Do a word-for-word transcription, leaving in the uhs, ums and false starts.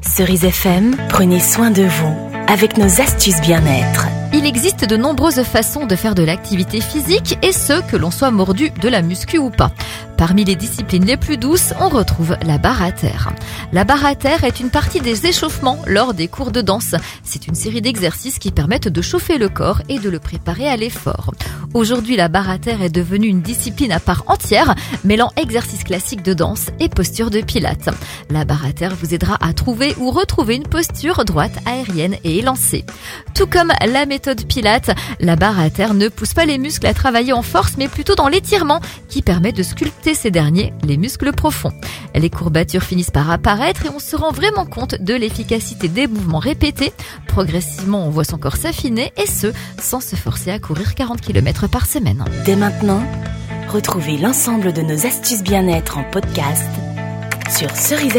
Cerise F M, prenez soin de vous avec nos astuces bien-être. Il existe de nombreuses façons de faire de l'activité physique et ce, que l'on soit mordu de la muscu ou pas. Parmi les disciplines les plus douces, on retrouve la barre à terre. La barre à terre est une partie des échauffements lors des cours de danse. C'est une série d'exercices qui permettent de chauffer le corps et de le préparer à l'effort. Aujourd'hui, la barre à terre est devenue une discipline à part entière, mêlant exercices classiques de danse et posture de pilates. La barre à terre vous aidera à trouver ou retrouver une posture droite, aérienne et élancée. Tout comme la méthode pilates, la barre à terre ne pousse pas les muscles à travailler en force, mais plutôt dans l'étirement qui permet de sculpter ces derniers, les muscles profonds. Les courbatures finissent par apparaître et on se rend vraiment compte de l'efficacité des mouvements répétés. Progressivement, on voit son corps s'affiner et ce, sans se forcer à courir quarante kilomètres par semaine. Dès maintenant, retrouvez l'ensemble de nos astuces bien-être en podcast sur Cerise